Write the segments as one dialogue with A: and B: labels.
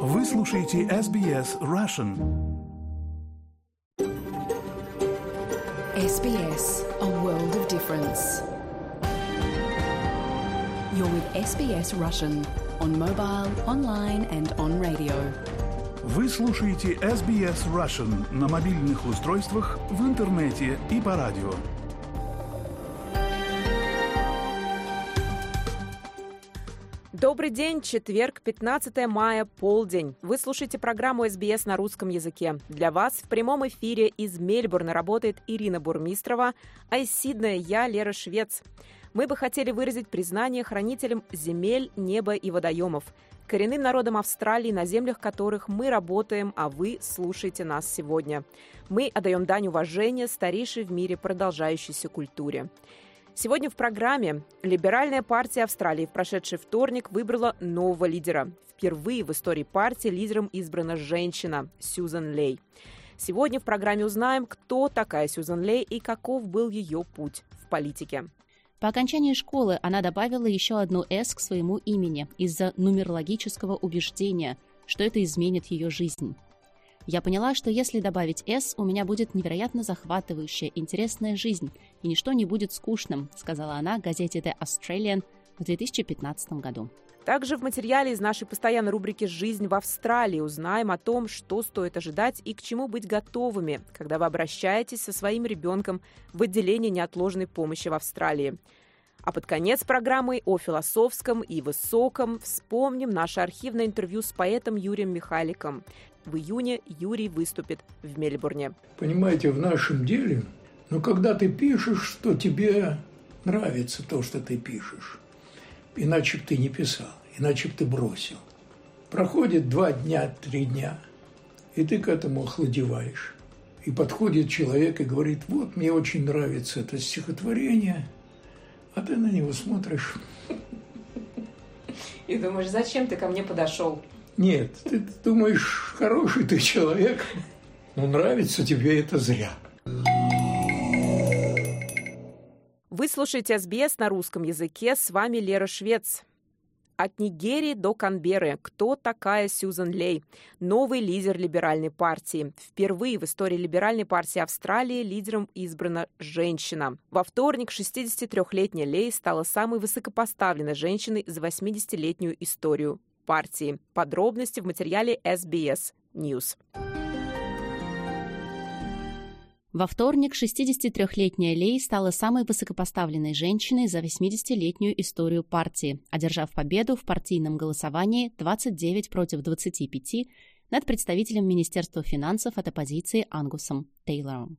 A: Вы слушаете SBS Russian.
B: SBS, a world of difference. You're with SBS Russian on mobile, online and on radio.
A: Вы слушаете SBS Russian на мобильных устройствах, в интернете и по радио.
C: Добрый день, четверг, 15 мая, полдень. Вы слушаете программу SBS на русском языке. Для вас в прямом эфире из Мельбурна работает Ирина Бурмистрова, а из Сиднея я, Лера Швец. Мы бы хотели выразить признание хранителям земель, неба и водоемов, коренным народам Австралии, на землях которых мы работаем, а вы слушаете нас сегодня. Мы отдаем дань уважения старейшей в мире продолжающейся культуре. Сегодня в программе Либеральная партия Австралии в прошедший вторник выбрала нового лидера. Впервые в истории партии лидером избрана женщина Сьюзан Лей. Сегодня в программе узнаем, кто такая Сьюзан Лей и каков был ее путь в политике.
D: По окончании школы она добавила еще одну «С» к своему имени из-за нумерологического убеждения, что это изменит ее жизнь. «Я поняла, что если добавить «С», у меня будет невероятно захватывающая, интересная жизнь, и ничто не будет скучным», сказала она газете The Australian в 2015 году.
C: Также в материале из нашей постоянной рубрики «Жизнь в Австралии» узнаем о том, что стоит ожидать и к чему быть готовыми, когда вы обращаетесь со своим ребенком в отделение неотложной помощи в Австралии. А под конец программы о философском и высоком вспомним наше архивное интервью с поэтом Юрием Михаликом. В июне Юрий выступит в Мельбурне.
E: Понимаете, в нашем деле, когда ты пишешь, что тебе нравится то, что ты пишешь, иначе бы ты не писал, иначе бы ты бросил. Проходит 2 дня, 3 дня, и ты к этому охладеваешь. И подходит человек и говорит: вот, мне очень нравится это стихотворение, а ты на него смотришь.
C: И думаешь, зачем ты ко мне подошел?
E: Нет, ты думаешь, хороший ты человек, но нравится тебе это зря.
C: Вы слушаете SBS на русском языке. С вами Лера Швец. От Нигерии до Канберры. Кто такая Сьюзан Лей? Новый лидер либеральной партии. Впервые в истории либеральной партии Австралии лидером избрана женщина. Во вторник 63-летняя Лей стала самой высокопоставленной женщиной за 80-летнюю историю партии. Подробности в материале SBS News.
D: Во вторник 63-летняя Лей стала самой высокопоставленной женщиной за 80-летнюю историю партии, одержав победу в партийном голосовании 29 против 25 над представителем Министерства финансов от оппозиции Ангусом Тейлором.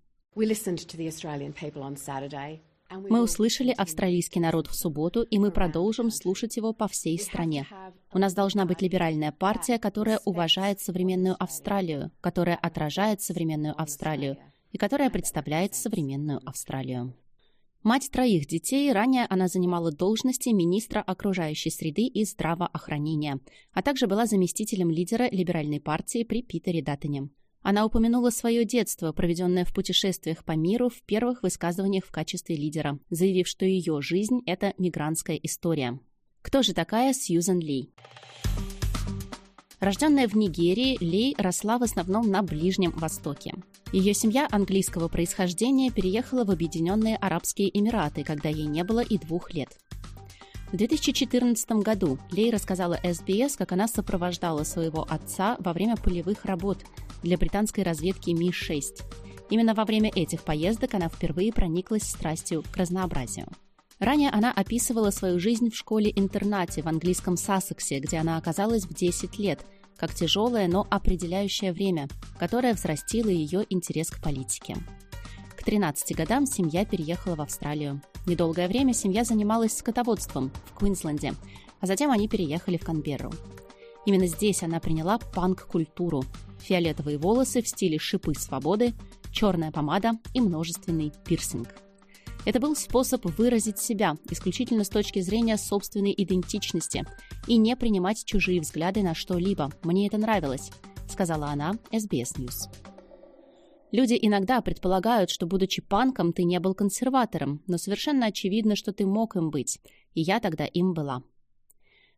D: Мы услышали австралийский народ в субботу, и мы продолжим слушать его по всей стране. У нас должна быть либеральная партия, которая уважает современную Австралию, которая отражает современную Австралию и которая представляет современную Австралию. Мать 3 детей, ранее она занимала должности министра окружающей среды и здравоохранения, а также была заместителем лидера либеральной партии при Питере Даттоне. Она упомянула свое детство, проведенное в путешествиях по миру, в первых высказываниях в качестве лидера, заявив, что ее жизнь – это мигрантская история. Кто же такая Сьюзан Лей? Рожденная в Нигерии, Лей росла в основном на Ближнем Востоке. Ее семья английского происхождения переехала в Объединенные Арабские Эмираты, когда ей не было и 2 лет. В 2014 году Лей рассказала SBS, как она сопровождала своего отца во время полевых работ для британской разведки Ми-6. Именно во время этих поездок она впервые прониклась страстью к разнообразию. Ранее она описывала свою жизнь в школе-интернате в английском Сассексе, где она оказалась в 10 лет, как тяжелое, но определяющее время, которое взрастило ее интерес к политике. К 13 годам семья переехала в Австралию. Недолгое время семья занималась скотоводством в Квинсленде, а затем они переехали в Канберру. Именно здесь она приняла панк-культуру: фиолетовые волосы в стиле шипы свободы, черная помада и множественный пирсинг. Это был способ выразить себя исключительно с точки зрения собственной идентичности и не принимать чужие взгляды на что-либо. «Мне это нравилось», — сказала она SBS News. Люди иногда предполагают, что, будучи панком, ты не был консерватором, но совершенно очевидно, что ты мог им быть, и я тогда им была.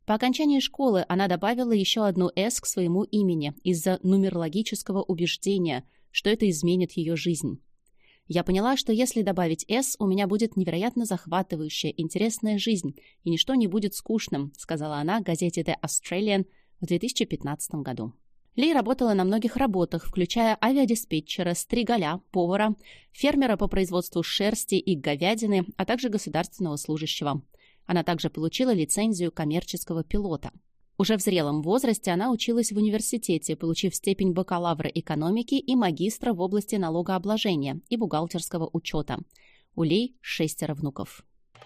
D: По окончании школы она добавила еще одну «С» к своему имени из-за нумерологического убеждения, что это изменит ее жизнь. «Я поняла, что если добавить «С», у меня будет невероятно захватывающая, интересная жизнь, и ничто не будет скучным», сказала она газете The Australian в 2015 году. Ли работала на многих работах, включая авиадиспетчера, стригаля, повара, фермера по производству шерсти и говядины, а также государственного служащего. Она также получила лицензию коммерческого пилота. Уже в зрелом возрасте она училась в университете, получив степень бакалавра экономики и магистра в области налогообложения и бухгалтерского учета. У Ли 6 внуков.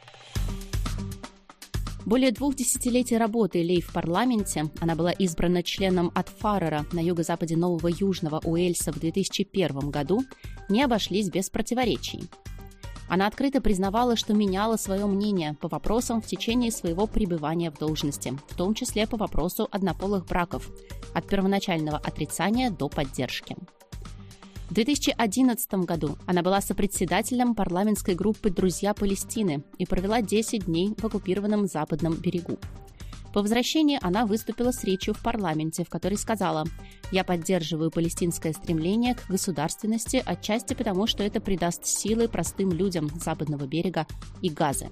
D: Более 2 десятилетий работы Ли в парламенте, она была избрана членом от Фаррера на юго-западе Нового Южного Уэльса в 2001 году, не обошлись без противоречий. Она открыто признавала, что меняла свое мнение по вопросам в течение своего пребывания в должности, в том числе по вопросу однополых браков, от первоначального отрицания до поддержки. В 2011 году она была сопредседателем парламентской группы «Друзья Палестины» и провела 10 дней в оккупированном Западном берегу. По возвращении она выступила с речью в парламенте, в которой сказала: «Я поддерживаю палестинское стремление к государственности, отчасти потому, что это придаст силы простым людям Западного берега и Газы».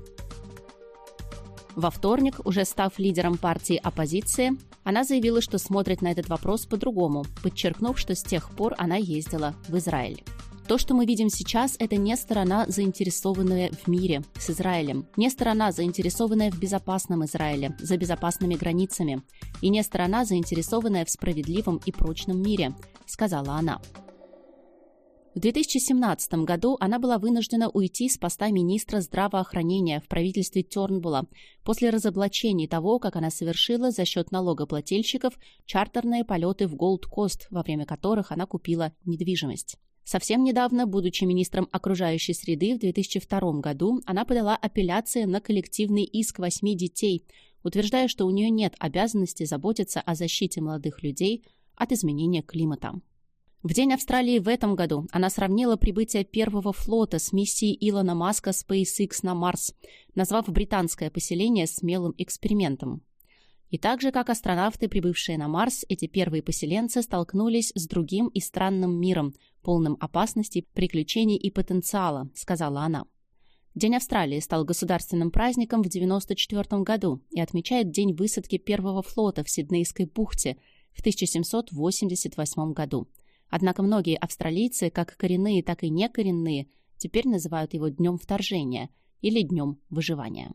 D: Во вторник, уже став лидером партии оппозиции, она заявила, что смотрит на этот вопрос по-другому, подчеркнув, что с тех пор она ездила в Израиль. То, что мы видим сейчас, это не сторона, заинтересованная в мире с Израилем, не сторона, заинтересованная в безопасном Израиле, за безопасными границами, и не сторона, заинтересованная в справедливом и прочном мире, сказала она. В 2017 году она была вынуждена уйти с поста министра здравоохранения в правительстве Тернбулла после разоблачений того, как она совершила за счет налогоплательщиков чартерные полеты в Голд-Кост, во время которых она купила недвижимость. Совсем недавно, будучи министром окружающей среды в 2002 году, она подала апелляции на коллективный иск 8 детей, утверждая, что у нее нет обязанности заботиться о защите молодых людей от изменения климата. В День Австралии в этом году она сравнила прибытие первого флота с миссией Илона Маска SpaceX на Марс, назвав британское поселение смелым экспериментом. И так же, как астронавты, прибывшие на Марс, эти первые поселенцы столкнулись с другим и странным миром, полным опасностей, приключений и потенциала, сказала она. День Австралии стал государственным праздником в 1994 году и отмечает день высадки первого флота в Сиднейской бухте в 1788 году. Однако многие австралийцы, как коренные, так и некоренные, теперь называют его Днем вторжения или Днем выживания.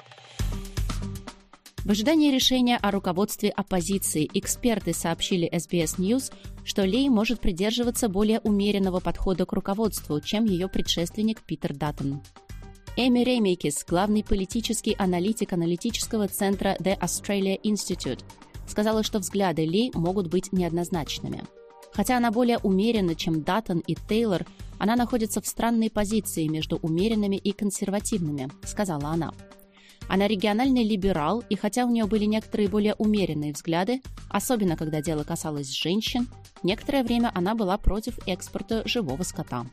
D: В ожидании решения о руководстве оппозиции эксперты сообщили SBS News, что Ли может придерживаться более умеренного подхода к руководству, чем ее предшественник Питер Даттон. Эми Ремейкис, главный политический аналитик аналитического центра The Australia Institute, сказала, что взгляды Ли могут быть неоднозначными. Хотя она более умеренна, чем Даттон и Тейлор, она находится в странной позиции между умеренными и консервативными, сказала она. Она региональный либерал, и хотя у нее были некоторые более умеренные взгляды, особенно когда дело касалось женщин, некоторое время она была против экспорта живого скота.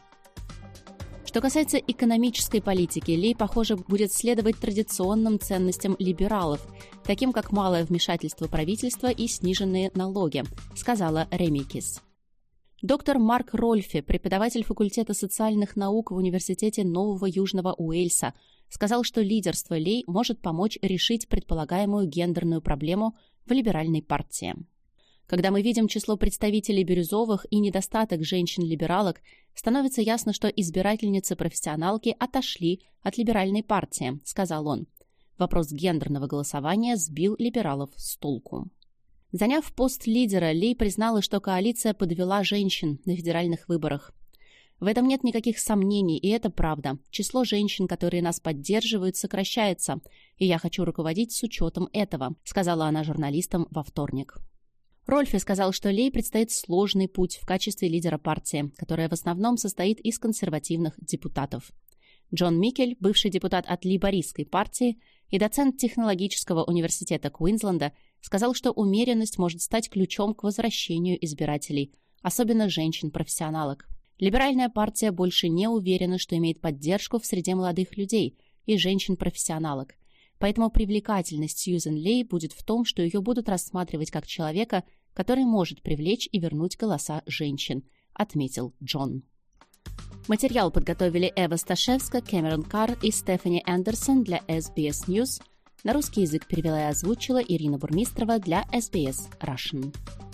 D: Что касается экономической политики, Ли, похоже, будет следовать традиционным ценностям либералов, таким как малое вмешательство правительства и сниженные налоги, сказала Ремейкис. Доктор Марк Рольфе, преподаватель факультета социальных наук в Университете Нового Южного Уэльса, сказал, что лидерство Ли может помочь решить предполагаемую гендерную проблему в либеральной партии. Когда мы видим число представителей бирюзовых и недостаток женщин-либералок, становится ясно, что избирательницы-профессионалки отошли от либеральной партии, сказал он. Вопрос гендерного голосования сбил либералов с толку. Заняв пост лидера, Ли признала, что коалиция подвела женщин на федеральных выборах. В этом нет никаких сомнений, и это правда. Число женщин, которые нас поддерживают, сокращается, и я хочу руководить с учетом этого, сказала она журналистам во вторник. Рольфе сказал, что Ли предстоит сложный путь в качестве лидера партии, которая в основном состоит из консервативных депутатов. Джон Микель, бывший депутат от лейбористской партии и доцент технологического университета Квинсленда, сказал, что умеренность может стать ключом к возвращению избирателей, особенно женщин-профессионалок. Либеральная партия больше не уверена, что имеет поддержку в среде молодых людей и женщин-профессионалок. Поэтому привлекательность Сьюзен Ли будет в том, что ее будут рассматривать как человека, который может привлечь и вернуть голоса женщин, отметил Джон. Материал подготовили Эва Сташевска, Кэмерон Карр и Стефани Эндерсон для SBS News. На русский язык перевела и озвучила Ирина Бурмистрова для SBS Russian.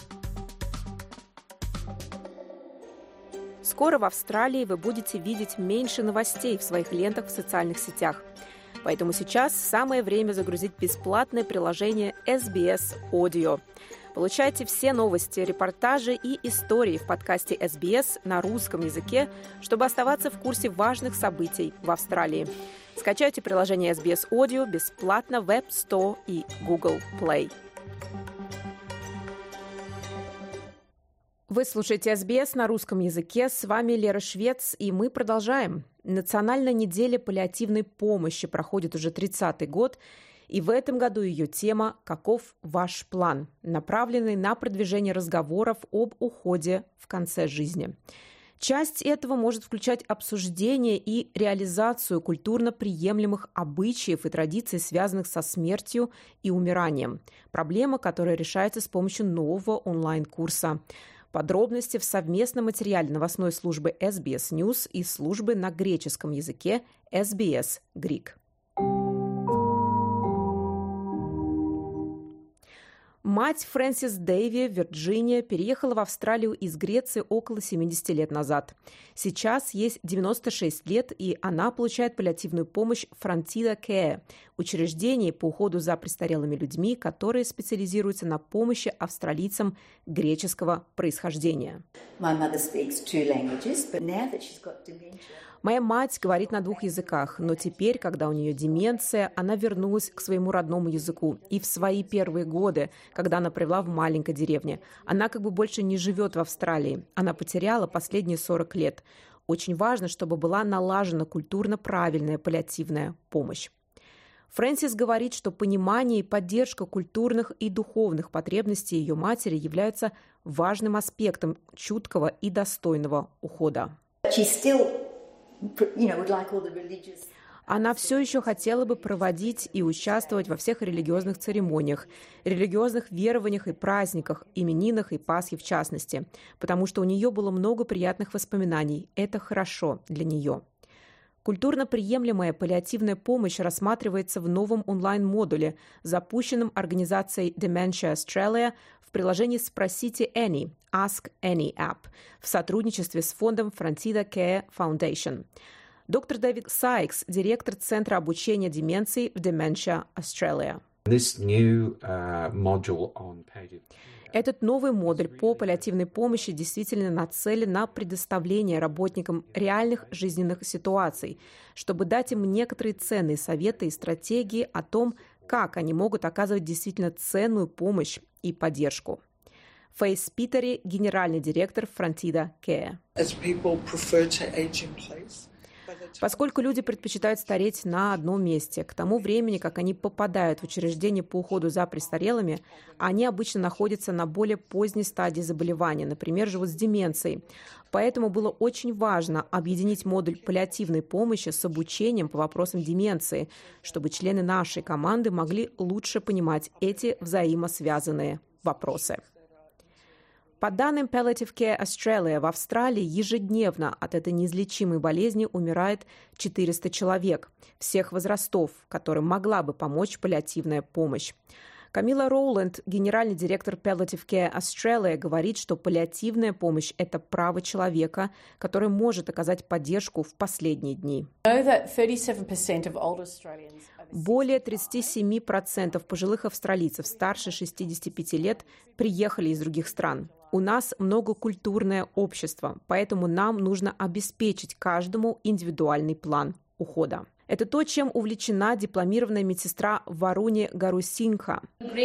C: Скоро в Австралии вы будете видеть меньше новостей в своих лентах в социальных сетях. Поэтому сейчас самое время загрузить бесплатное приложение SBS Audio. Получайте все новости, репортажи и истории в подкасте SBS на русском языке, чтобы оставаться в курсе важных событий в Австралии. Скачайте приложение SBS Audio бесплатно в App Store и Google Play. Вы слушаете SBS на русском языке. С вами Лера Швец, и мы продолжаем. Национальная неделя паллиативной помощи проходит уже 30-й год, и в этом году ее тема «Каков ваш план?», направленный на продвижение разговоров об уходе в конце жизни. Часть этого может включать обсуждение и реализацию культурно приемлемых обычаев и традиций, связанных со смертью и умиранием. Проблема, которая решается с помощью нового онлайн-курса. Подробности в совместном материале новостной службы SBS News и службы на греческом языке SBS Greek. Мать Фрэнсис Дэйви, Вирджиния, переехала в Австралию из Греции около 70 лет назад. Сейчас ей 96 лет, и она получает паллиативную помощь Frontida Care, учреждение по уходу за престарелыми людьми, которые специализируются на помощи австралийцам греческого происхождения. Моя мать говорит на 2 языках, но теперь, когда у нее деменция, она вернулась к своему родному языку. И в свои первые годы, когда она провела в маленькой деревне, она как бы больше не живет в Австралии. Она потеряла последние 40 лет. Очень важно, чтобы была налажена культурно правильная паллиативная помощь. Фрэнсис говорит, что понимание и поддержка культурных и духовных потребностей ее матери являются важным аспектом чуткого и достойного ухода. Она все еще хотела бы проводить и участвовать во всех религиозных церемониях, религиозных верованиях и праздниках, именинах и Пасхе в частности, потому что у нее было много приятных воспоминаний. Это хорошо для нее. Культурно приемлемая паллиативная помощь рассматривается в новом онлайн-модуле, запущенном организацией Dementia Australia в приложении «Спросите Annie» Ask Annie App в сотрудничестве с фондом Frontida Care Foundation. Доктор Дэвид Сайкс, директор Центра обучения деменции в Dementia Australia. Этот новый модуль по паллиативной помощи действительно нацелен на предоставление работникам реальных жизненных ситуаций, чтобы дать им некоторые ценные советы и стратегии о том, как они могут оказывать действительно ценную помощь и поддержку. Фейс Питери, генеральный директор Frontida Care. Поскольку люди предпочитают стареть на одном месте, к тому времени, как они попадают в учреждение по уходу за престарелыми, они обычно находятся на более поздней стадии заболевания, например, живут с деменцией. Поэтому было очень важно объединить модуль паллиативной помощи с обучением по вопросам деменции, чтобы члены нашей команды могли лучше понимать эти взаимосвязанные вопросы. По данным Palliative Care Australia, в Австралии ежедневно от этой неизлечимой болезни умирает 400 человек всех возрастов, которым могла бы помочь паллиативная помощь. Камила Роуленд, генеральный директор Palliative Care Australia, говорит, что паллиативная помощь – это право человека, который может оказать поддержку в последние дни. Более 37% пожилых австралийцев старше 65 лет приехали из других стран. У нас многокультурное общество, поэтому нам нужно обеспечить каждому индивидуальный план ухода. Это то, чем увлечена дипломированная медсестра Варуни Гарусинха.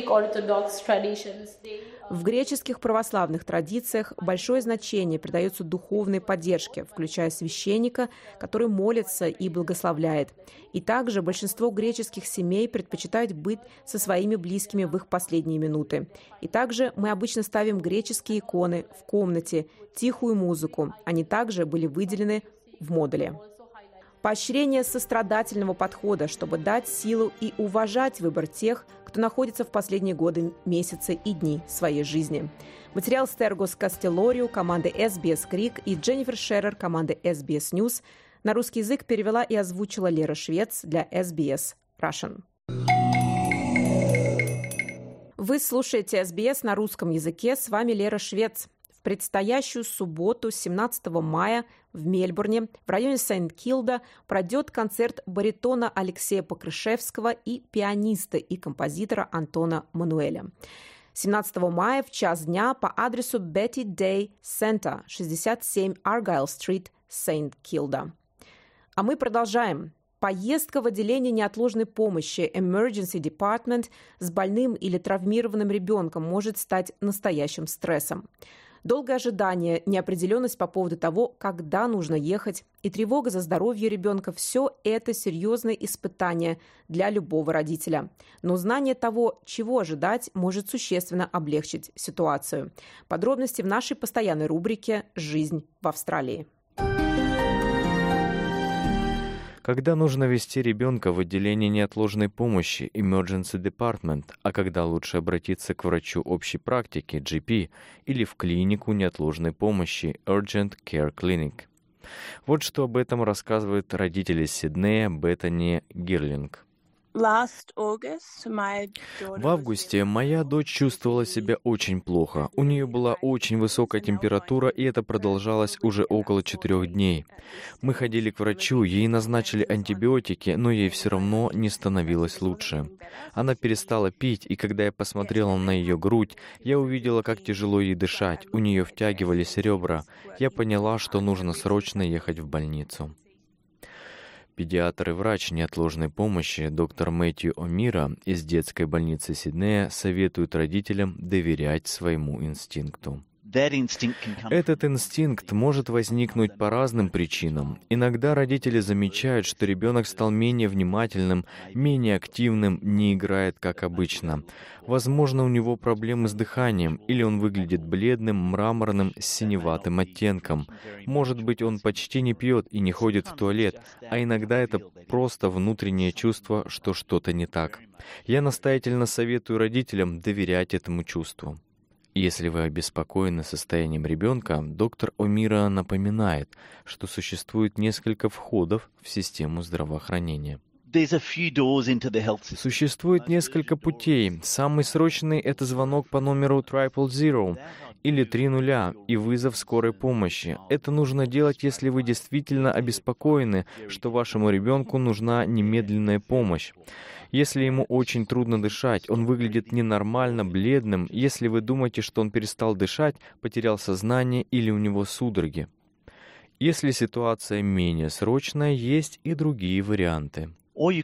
C: В греческих православных традициях большое значение придается духовной поддержке, включая священника, который молится и благословляет. И также большинство греческих семей предпочитают быть со своими близкими в их последние минуты. И также мы обычно ставим греческие иконы в комнате, тихую музыку. Они также были выделены в модуле. Поощрение сострадательного подхода, чтобы дать силу и уважать выбор тех, кто находится в последние годы, месяцы и дни своей жизни. Материал Стергос Кастелорио команды SBS Greek и Дженнифер Шерер команды SBS News на русский язык перевела и озвучила Лера Швец для SBS Russian. Вы слушаете SBS на русском языке. С вами Лера Швец. В предстоящую субботу, 17 мая, в Мельбурне, в районе Сент-Килда, пройдет концерт баритона Алексея Покрышевского и пианиста и композитора Антона Мануэля. 17 мая в час дня по адресу Betty Day Center, 67 Argyle-стрит, Сент-Килда. А мы продолжаем. Поездка в отделение неотложной помощи Emergency Department с больным или травмированным ребенком может стать настоящим стрессом. Долгое ожидание, неопределенность по поводу того, когда нужно ехать, и тревога за здоровье ребенка – все это серьезные испытания для любого родителя. Но знание того, чего ожидать, может существенно облегчить ситуацию. Подробности в нашей постоянной рубрике «Жизнь в Австралии».
F: Когда нужно везти ребенка в отделение неотложной помощи Emergency Department, а когда лучше обратиться к врачу общей практики GP или в клинику неотложной помощи Urgent Care Clinic. Вот что об этом рассказывают родители из Сиднея Беттани Гирлинг. В августе моя дочь чувствовала себя очень плохо. У нее была очень высокая температура, и это продолжалось уже около 4 дней. Мы ходили к врачу, ей назначили антибиотики, но ей все равно не становилось лучше. Она перестала пить, и когда я посмотрела на ее грудь, я увидела, как тяжело ей дышать. У нее втягивались ребра. Я поняла, что нужно срочно ехать в больницу. Педиатр и врач неотложной помощи доктор Мэтью О'Мира из детской больницы Сиднея советует родителям доверять своему инстинкту. Этот инстинкт может возникнуть по разным причинам. Иногда родители замечают, что ребенок стал менее внимательным, менее активным, не играет как обычно. Возможно, у него проблемы с дыханием, или он выглядит бледным, мраморным, с синеватым оттенком. Может быть, он почти не пьет и не ходит в туалет, а иногда это просто внутреннее чувство, что что-то не так. Я настоятельно советую родителям доверять этому чувству. Если вы обеспокоены состоянием ребенка, доктор О'Мира напоминает, что существует несколько входов в систему здравоохранения. Существует несколько путей. Самый срочный — это звонок по номеру 000 или 300 и вызов скорой помощи. Это нужно делать, если вы действительно обеспокоены, что вашему ребенку нужна немедленная помощь. Если ему очень трудно дышать, он выглядит ненормально, бледным, если вы думаете, что он перестал дышать, потерял сознание или у него судороги. Если ситуация менее срочная, есть и другие варианты. Вы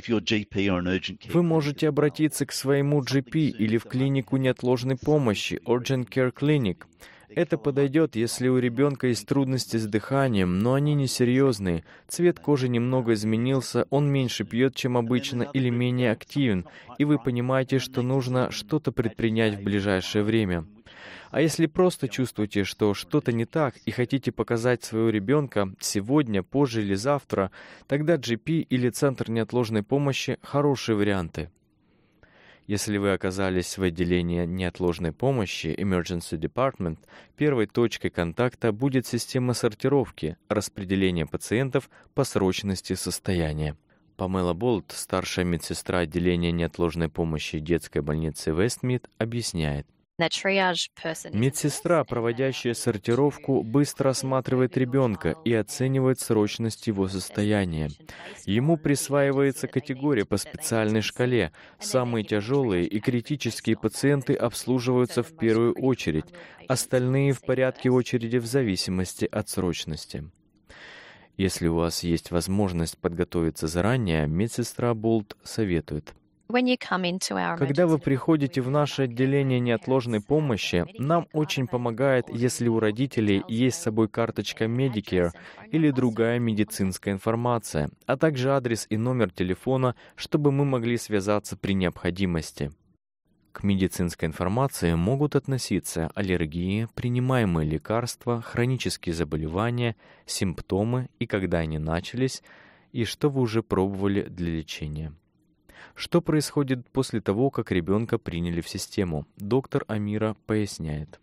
F: можете обратиться к своему GP или в клинику неотложной помощи Urgent Care Clinic. Это подойдет, если у ребенка есть трудности с дыханием, но они несерьезные. Цвет кожи немного изменился, он меньше пьет, чем обычно, или менее активен, и вы понимаете, что нужно что-то предпринять в ближайшее время. А если просто чувствуете, что что-то не так, и хотите показать своего ребенка сегодня, позже или завтра, тогда GP или Центр неотложной помощи – хорошие варианты. Если вы оказались в отделении неотложной помощи Emergency Department, первой точкой контакта будет система сортировки, распределения пациентов по срочности состояния. Памела Болт, старшая медсестра отделения неотложной помощи детской больницы Вестмид, объясняет. Медсестра, проводящая сортировку, быстро осматривает ребенка и оценивает срочность его состояния. Ему присваивается категория по специальной шкале. Самые тяжелые и критические пациенты обслуживаются в первую очередь, остальные в порядке очереди в зависимости от срочности. Если у вас есть возможность подготовиться заранее, медсестра Болт советует. Когда вы приходите в наше отделение неотложной помощи, нам очень помогает, если у родителей есть с собой карточка Medicare или другая медицинская информация, а также адрес и номер телефона, чтобы мы могли связаться при необходимости. К медицинской информации могут относиться аллергии, принимаемые лекарства, хронические заболевания, симптомы и когда они начались, и что вы уже пробовали для лечения. Что происходит после того, как ребенка приняли в систему? Доктор Амира поясняет.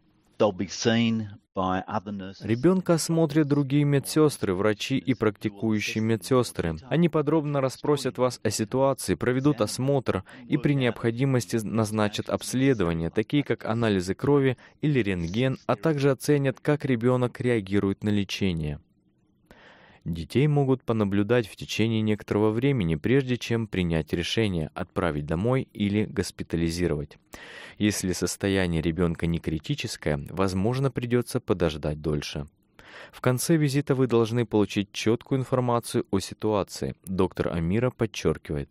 F: Ребенка осмотрят другие медсестры, врачи и практикующие медсестры. Они подробно расспросят вас о ситуации, проведут осмотр и при необходимости назначат обследования, такие как анализы крови или рентген, а также оценят, как ребенок реагирует на лечение. Детей могут понаблюдать в течение некоторого времени, прежде чем принять решение, отправить домой или госпитализировать. Если состояние ребенка не критическое, возможно, придется подождать дольше. В конце визита вы должны получить четкую информацию о ситуации. Доктор Амира подчеркивает.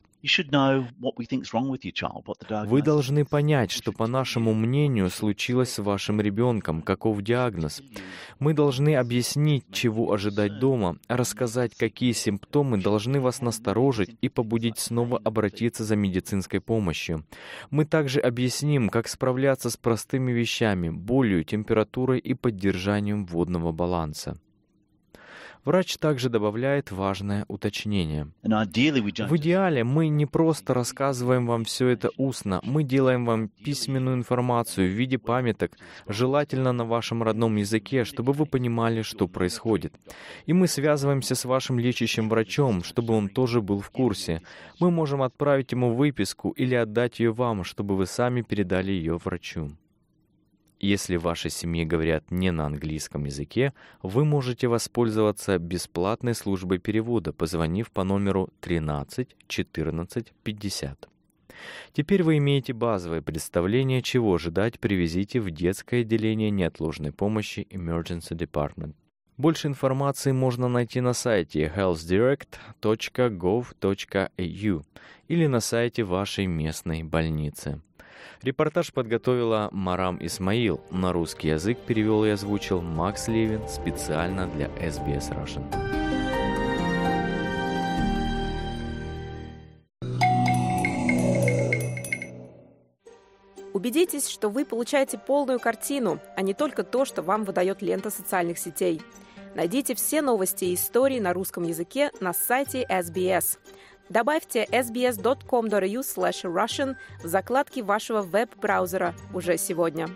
F: Вы должны понять, что, по нашему мнению, случилось с вашим ребенком, каков диагноз. Мы должны объяснить, чего ожидать дома, рассказать, какие симптомы должны вас насторожить и побудить снова обратиться за медицинской помощью. Мы также объясним, как справляться с простыми вещами, болью, температурой и поддержанием водного баланса. Врач также добавляет важное уточнение. В идеале мы не просто рассказываем вам все это устно, мы делаем вам письменную информацию в виде памяток, желательно на вашем родном языке, чтобы вы понимали, что происходит. И мы связываемся с вашим лечащим врачом, чтобы он тоже был в курсе. Мы можем отправить ему выписку или отдать ее вам, чтобы вы сами передали ее врачу. Если в вашей семье говорят не на английском языке, вы можете воспользоваться бесплатной службой перевода, позвонив по номеру 13 14 50. Теперь вы имеете базовое представление, чего ожидать при визите в детское отделение неотложной помощи Emergency Department. Больше информации можно найти на сайте healthdirect.gov.au или на сайте вашей местной больницы. Репортаж подготовила Марам Исмаил. На русский язык перевел и озвучил Макс Левин специально для SBS Russian.
C: Убедитесь, что вы получаете полную картину, а не только то, что вам выдает лента социальных сетей. Найдите все новости и истории на русском языке на сайте SBS. Добавьте sbs.com.au/russian в закладке вашего веб-браузера уже сегодня.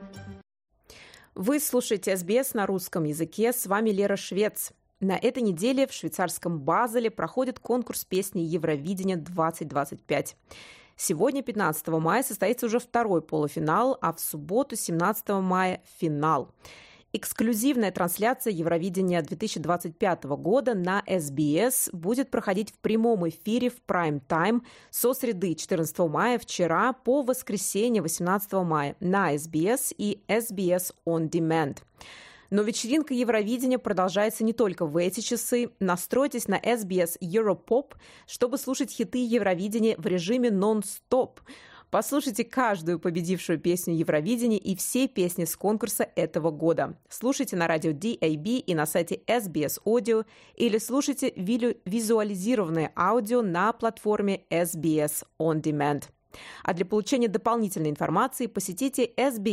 C: Вы слушаете SBS на русском языке. С вами Лера Швец. На этой неделе в швейцарском Базеле проходит конкурс песни Евровидения 2025. Сегодня, 15 мая, состоится уже второй полуфинал, а в субботу, 17 мая, финал. Эксклюзивная трансляция Евровидения 2025 года на SBS будет проходить в прямом эфире в прайм-тайм со среды 14 мая вчера по воскресенье 18 мая на SBS и SBS On Demand. Но вечеринка Евровидения продолжается не только в эти часы. Настройтесь на SBS Europop, чтобы слушать хиты Евровидения в режиме нон-стоп. Послушайте каждую победившую песню Евровидения и все песни с конкурса этого года. Слушайте на радио DAB и на сайте SBS Audio или слушайте визуализированное аудио на платформе SBS On Demand. А для получения дополнительной информации посетите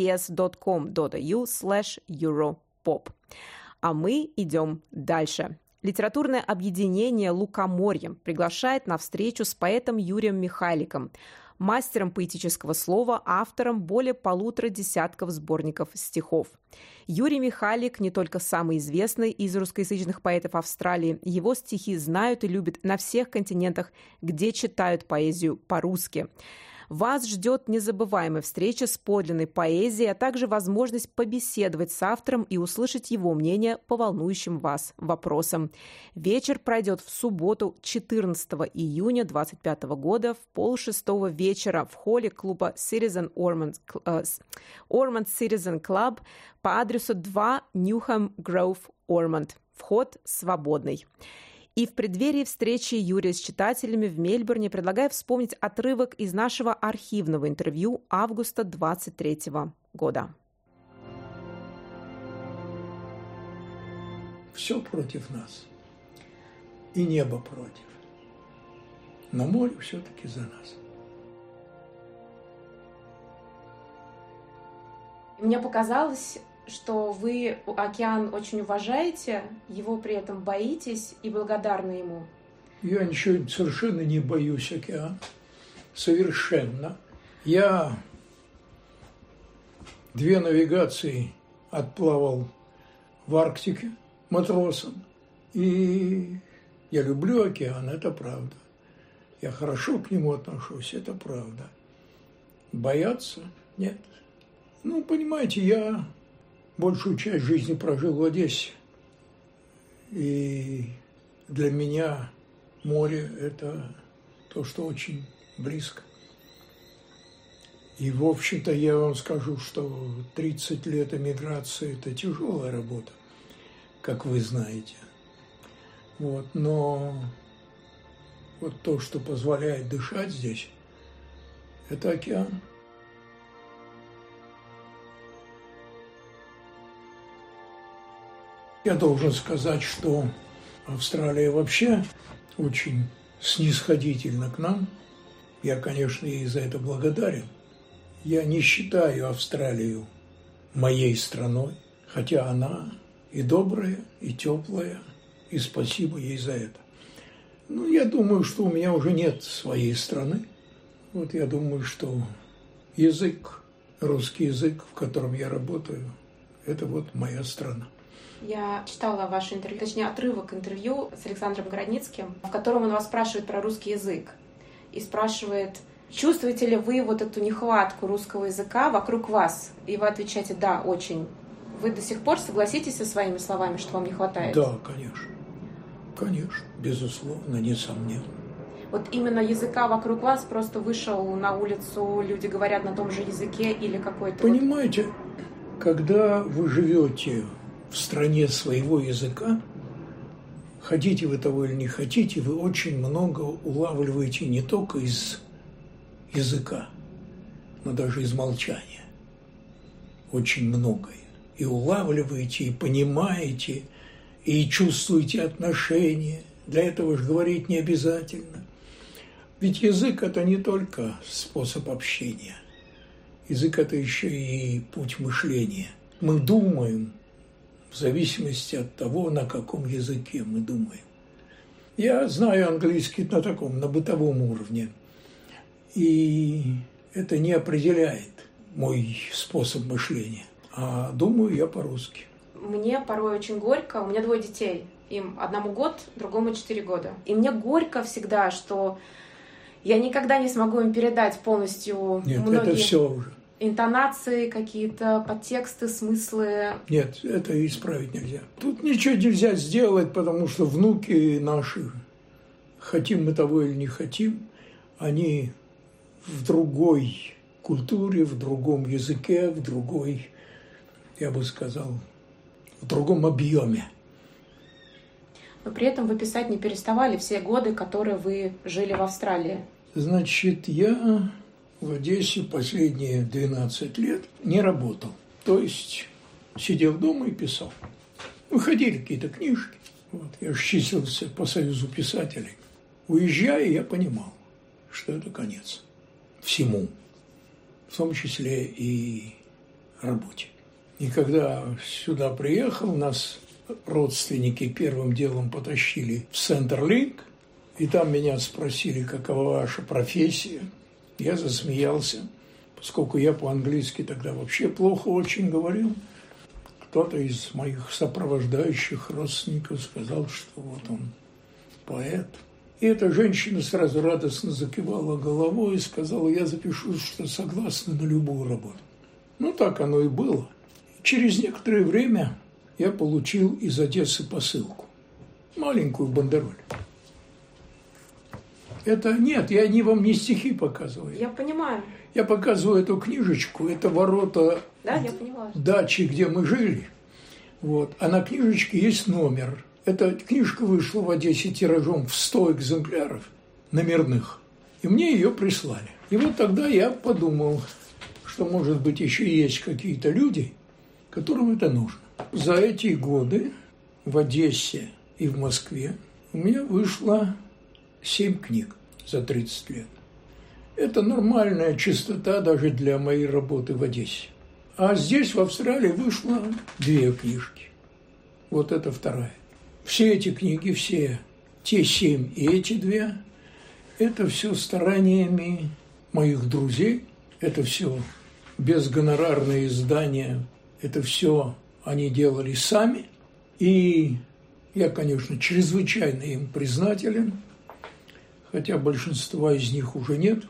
C: sbs.com.au/europop. А мы идем дальше. Литературное объединение «Лукоморье» приглашает на встречу с поэтом Юрием Михайликом, мастером поэтического слова, автором более 150 десятков сборников стихов. Юрий Михайлик не только самый известный из русскоязычных поэтов Австралии, его стихи знают и любят на всех континентах, где читают поэзию по-русски. Вас ждет незабываемая встреча с подлинной поэзией, а также возможность побеседовать с автором и услышать его мнение по волнующим вас вопросам. Вечер пройдет в субботу, 14 июня 2025 года в 5:30 вечера в холле клуба Ormond Citizen Club по адресу 2 Newham Grove, Ormond. Вход свободный. И в преддверии встречи Юрия с читателями в Мельбурне предлагаю вспомнить отрывок из нашего архивного интервью августа 2023 года.
E: Все против нас. И небо против. Но море все-таки за нас.
C: Мне показалось, что вы океан очень уважаете, его при этом боитесь и благодарны ему.
E: Я ничего совершенно не боюсь океана. Совершенно. Я 2 навигации отплавал в Арктике матросом. И я люблю океан, это правда. Я хорошо к нему отношусь, это правда. Бояться? Нет. Ну, понимаете, я большую часть жизни прожил в Одессе. И для меня море – это то, что очень близко. И, в общем-то, я вам скажу, что 30 лет эмиграции – это тяжелая работа, как вы знаете. Вот, но вот то, что позволяет дышать здесь, это океан. Я должен сказать, что Австралия вообще очень снисходительна к нам. Я, конечно, ей за это благодарен. Я не считаю Австралию моей страной, хотя она и добрая, и теплая, и спасибо ей за это. Ну, я думаю, что у меня уже нет своей страны. Вот я думаю, что язык, русский язык, в котором я работаю, это вот моя страна.
C: Я читала ваше интервью, точнее, отрывок интервью с Александром Городницким, в котором он вас спрашивает про русский язык. И спрашивает, чувствуете ли вы вот эту нехватку русского языка вокруг вас? И вы отвечаете, да, очень. Вы до сих пор согласитесь со своими словами, что вам не хватает?
E: Да, конечно. Конечно, безусловно, несомненно.
C: Вот именно языка вокруг вас, просто вышел на улицу, люди говорят на том же языке или какой-то...
E: Понимаете, когда вы живете в стране своего языка, хотите вы того или не хотите, вы очень много улавливаете не только из языка, но даже из молчания. Очень многое. И улавливаете, и понимаете, и чувствуете отношения. Для этого же говорить не обязательно. Ведь язык – это не только способ общения. Язык – это еще и путь мышления. Мы думаем в зависимости от того, на каком языке мы думаем. Я знаю английский на таком, на бытовом уровне. И это не определяет мой способ мышления. А думаю я по-русски.
C: Мне порой очень горько. У меня 2 детей. Им одному год, другому 4 года. И мне горько всегда, что я никогда не смогу им передать полностью
E: это все уже.
C: Интонации, какие-то подтексты, смыслы.
E: Нет, это исправить нельзя. Тут ничего нельзя сделать, потому что внуки наши, хотим мы того или не хотим, они в другой культуре, в другом языке, в другой, я бы сказал, в другом объеме.
C: Но при этом вы писать не переставали все годы, которые вы жили в Австралии.
E: Значит, я в Одессе последние 12 лет не работал. То есть сидел дома и писал. Выходили какие-то книжки. Вот. Я же числился по Союзу писателей. Уезжая, я понимал, что это конец всему, в том числе и работе. И когда сюда приехал, нас родственники первым делом потащили в Центрлинк, и там меня спросили, какова ваша профессия. Я засмеялся, поскольку я по-английски тогда вообще плохо очень говорил. Кто-то из моих сопровождающих родственников сказал, что вот он поэт. И эта женщина сразу радостно закивала головой и сказала, я запишу, что согласна на любую работу. Ну, так оно и было. Через некоторое время я получил из Одессы посылку. Маленькую бандероль. Это нет, я вам не стихи показываю.
C: Я понимаю.
E: Я показываю эту книжечку, это ворота дачи, где мы жили. Вот. А на книжечке есть номер. Эта книжка вышла в Одессе тиражом в 100 экземпляров номерных. И мне ее прислали. И вот тогда я подумал, что, может быть, еще есть какие-то люди, которым это нужно. За эти годы в Одессе и в Москве у меня вышло 7 книг за 30 лет. Это нормальная частота даже для моей работы в Одессе. А здесь, в Австралии, вышло 2 книжки. Вот это 2. Все эти книги, все те 7 и эти 2, это все стараниями моих друзей, это все безгонорарные издания, это все они делали сами. И я, конечно, чрезвычайно им признателен, хотя большинства из них уже нет.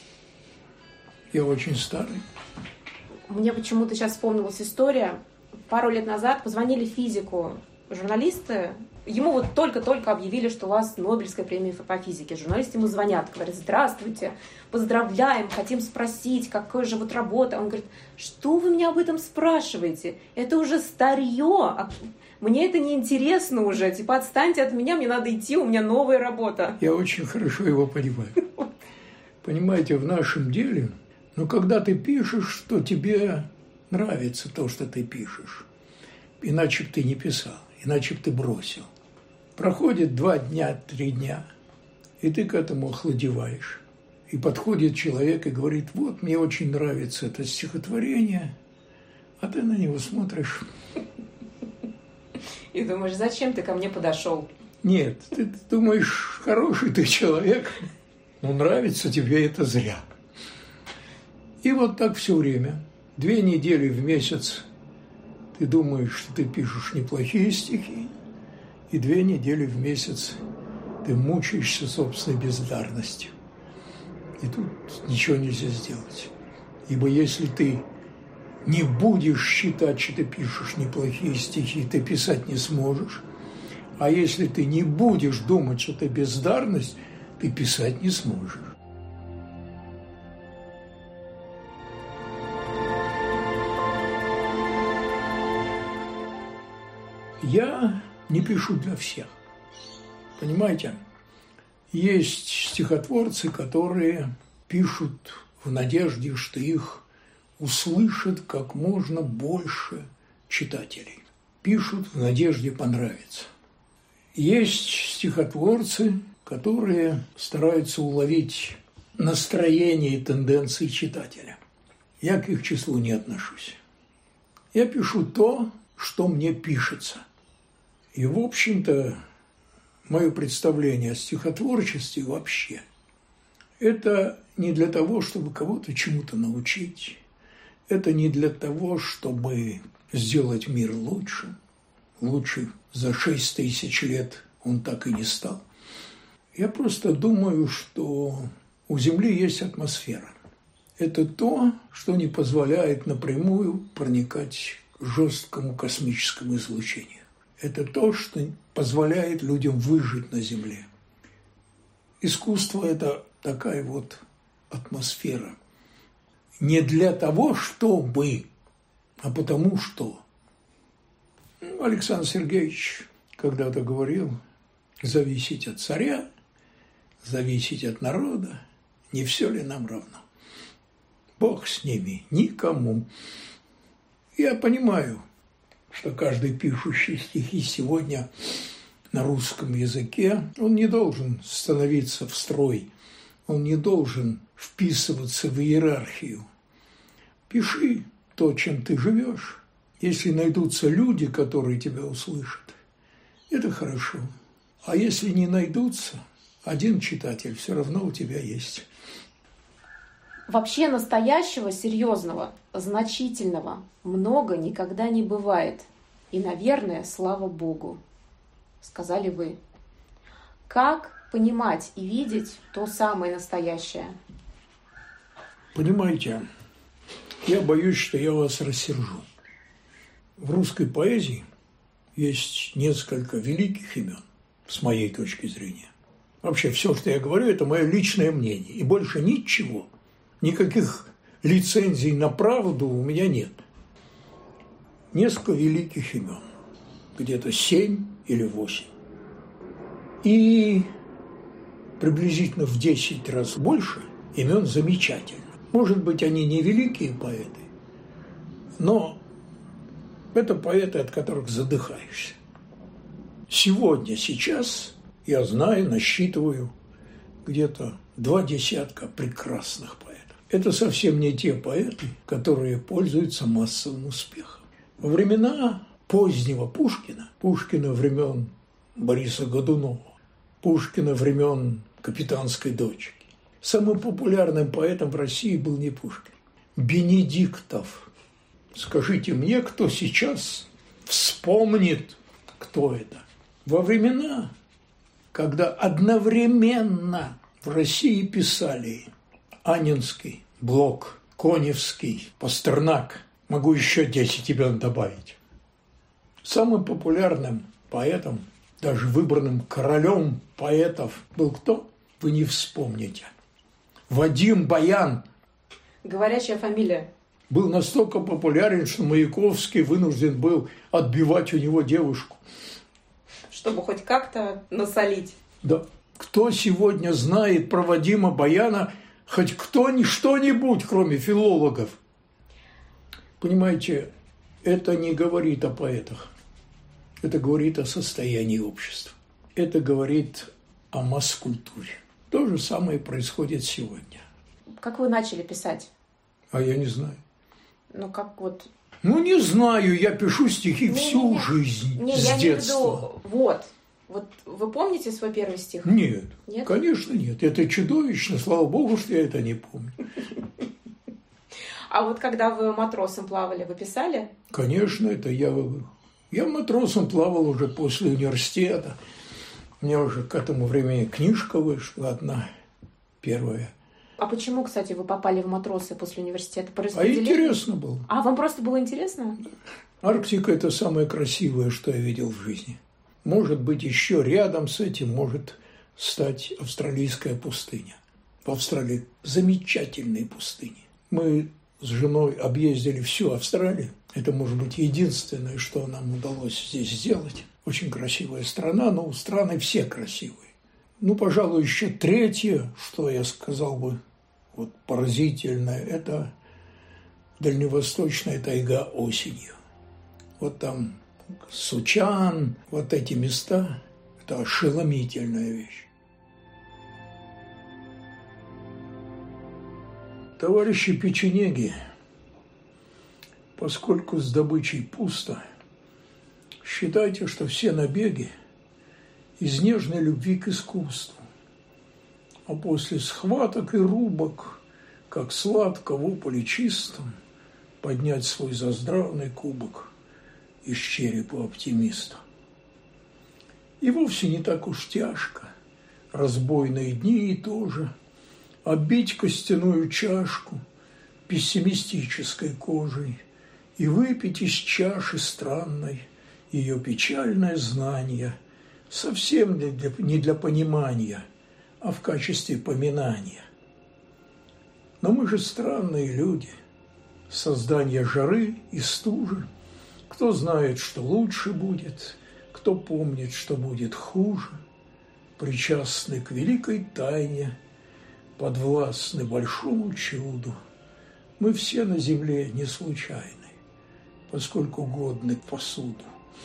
E: Я очень старый.
C: Мне почему-то сейчас вспомнилась история. Пару лет назад позвонили физику журналисты. Ему вот только-только объявили, что у вас Нобелевская премия по физике. Журналисты ему звонят, говорят: здравствуйте, поздравляем, хотим спросить, какая же вот работа. Он говорит: что вы меня об этом спрашиваете? Это уже старье, мне это не интересно уже. Типа, отстаньте от меня, мне надо идти, у меня новая работа.
E: Я очень хорошо его понимаю. Понимаете, в нашем деле, когда ты пишешь, что тебе нравится то, что ты пишешь, иначе бы ты не писал, иначе бы ты бросил. Проходит 2 дня, 3 дня, и ты к этому охладеваешь. И подходит человек и говорит: вот, мне очень нравится это стихотворение, а ты на него смотришь.
C: И думаешь: зачем ты ко мне подошел?
E: Нет, ты думаешь, хороший ты человек, но нравится тебе это зря. И вот так все время. 2 недели в месяц ты думаешь, что ты пишешь неплохие стихи, и 2 недели в месяц ты мучаешься собственной бездарностью. И тут ничего нельзя сделать. Ибо если ты не будешь считать, что ты пишешь неплохие стихи, ты писать не сможешь. А если ты не будешь думать, что это бездарность, ты писать не сможешь. Я не пишу для всех. Понимаете? Есть стихотворцы, которые пишут в надежде, что их услышат как можно больше читателей. Пишут в надежде понравиться. Есть стихотворцы, которые стараются уловить настроение и тенденции читателя. Я к их числу не отношусь. Я пишу то, что мне пишется. И, в общем-то, мое представление о стихотворчестве вообще – это не для того, чтобы кого-то чему-то научить, это не для того, чтобы сделать мир лучше. Лучше за 6000 лет он так и не стал. Я просто думаю, что у Земли есть атмосфера. Это то, что не позволяет напрямую проникать к жесткому космическому излучению. Это то, что позволяет людям выжить на Земле. Искусство – это такая вот атмосфера. Не для того, чтобы, а потому что. Александр Сергеевич когда-то говорил: зависеть от царя, зависеть от народа, не все ли нам равно? Бог с ними, никому. Я понимаю, что каждый пишущий стихи сегодня на русском языке, он не должен становиться в строй, он не должен вписываться в иерархию. Пиши то, чем ты живешь. Если найдутся люди, которые тебя услышат, это хорошо. А если не найдутся, один читатель все равно у тебя есть.
C: Вообще настоящего, серьезного, значительного много никогда не бывает. И, наверное, слава Богу, сказали вы. Как понимать и видеть то самое настоящее?
E: Понимаете, я боюсь, что я вас рассержу. В русской поэзии есть несколько великих имен, с моей точки зрения. Вообще, все, что я говорю, это мое личное мнение. И больше ничего. Никаких лицензий на правду у меня нет. Несколько великих имен. Где-то 7 или 8. И приблизительно в 10 раз больше имен замечательных. Может быть, они не великие поэты, но это поэты, от которых задыхаешься. Сегодня, сейчас, я знаю, насчитываю где-то 20 прекрасных поэтов. Это совсем не те поэты, которые пользуются массовым успехом. Во времена позднего Пушкина времен Бориса Годунова, Пушкина времен «Капитанской дочки», самым популярным поэтом в России был не Пушкин, Бенедиктов. Скажите мне, кто сейчас вспомнит, кто это? Во времена, когда одновременно в России писали Анненский, Блок, Коневский, Пастернак, могу еще 10 имен добавить. Самым популярным поэтом, даже выбранным королем поэтов был кто? Вы не вспомните. Вадим Баян.
C: Говорящая фамилия.
E: Был настолько популярен, что Маяковский вынужден был отбивать у него девушку.
C: Чтобы хоть как-то насолить.
E: Да. Кто сегодня знает про Вадима Баяна хоть что-нибудь, кроме филологов? Понимаете, это не говорит о поэтах. Это говорит о состоянии общества. Это говорит о масс-культуре. То же самое происходит сегодня.
C: Как вы начали писать?
E: А я не знаю.
C: Не
E: знаю, я пишу стихи всю жизнь, с детства.
C: Вот вы помните свой первый стих?
E: Нет, конечно нет. Это чудовищно, слава богу, что я это не помню.
C: А вот когда вы матросом плавали, вы писали?
E: Конечно, это я матросом плавал уже после университета. У меня уже к этому времени книжка вышла, одна, первая.
C: А почему, кстати, вы попали в матросы после университета? По
E: распределению? А интересно было.
C: А вам просто было интересно?
E: Арктика – это самое красивое, что я видел в жизни. Может быть, еще рядом с этим может стать австралийская пустыня. В Австралии замечательные пустыни. Мы с женой объездили всю Австралию. Это, может быть, единственное, что нам удалось здесь сделать. Очень красивая страна, но страны все красивые. Пожалуй, еще третье, что я сказал бы, поразительное, это дальневосточная тайга осенью. Там Сучан, эти места, это ошеломительная вещь. Товарищи печенеги, поскольку с добычей пусто, считайте, что все набеги из нежной любви к искусству, а после схваток и рубок, как сладко в ополе чистом, поднять свой заздравный кубок из черепа оптимиста. И вовсе не так уж тяжко, разбойные дни и тоже, оббить костяную чашку пессимистической кожей и выпить из чаши странной ее печальное знание, совсем не для понимания, а в качестве поминания. Но мы же странные люди, создание жары и стужи. Кто знает, что лучше будет, кто помнит, что будет хуже, причастны к великой тайне, подвластны большому чуду. Мы все на земле не случайны, поскольку годны к посуду.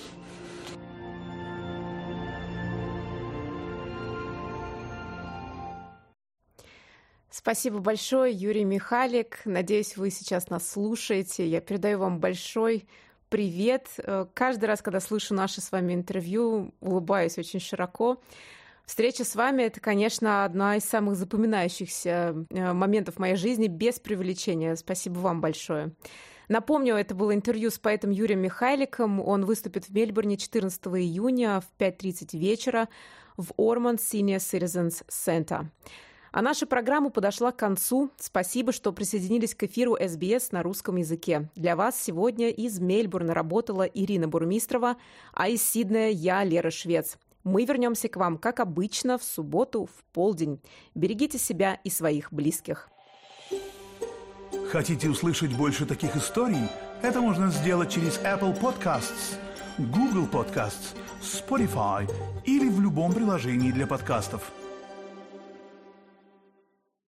C: Спасибо большое, Юрий Михалик. Надеюсь, вы сейчас нас слушаете. Я передаю вам большой привет. Каждый раз, когда слышу наше с вами интервью, улыбаюсь очень широко. Встреча с вами – это, конечно, одна из самых запоминающихся моментов в моей жизни, без преувеличения. Спасибо вам большое. Напомню, это было интервью с поэтом Юрием Михайликом. Он выступит в Мельбурне 14 июня в 5:30 вечера в Ormond Senior Citizens Center. А наша программа подошла к концу. Спасибо, что присоединились к эфиру СБС на русском языке. Для вас сегодня из Мельбурна работала Ирина Бурмистрова, а из Сиднея я, Лера Швец. Мы вернемся к вам, как обычно, в субботу в полдень. Берегите себя и своих близких.
A: Хотите услышать больше таких историй? Это можно сделать через Apple Podcasts, Google Podcasts, Spotify или в любом приложении для подкастов.